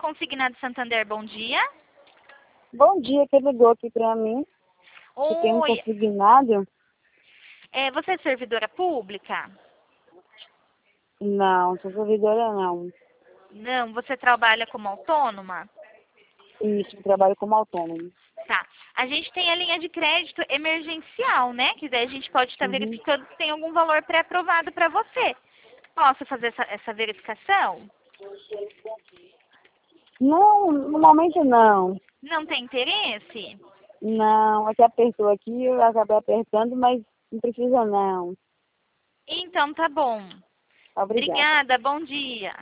Consignado Santander, bom dia. Bom dia, que ligou aqui pra mim. Que tem um Oi, consignado? você é servidora pública? Não, sou servidora não. Não, você trabalha como autônoma? Isso, trabalho como autônomo. Tá. A gente tem a linha de crédito emergencial, né? Que daí a gente pode estar Uhum. verificando se tem algum valor pré-aprovado para você. Posso fazer essa verificação? Não, no momento não. Não tem interesse? Não, é que apertou aqui, eu acabei apertando, mas não precisa não. Então tá bom. Obrigada. Obrigada, bom dia.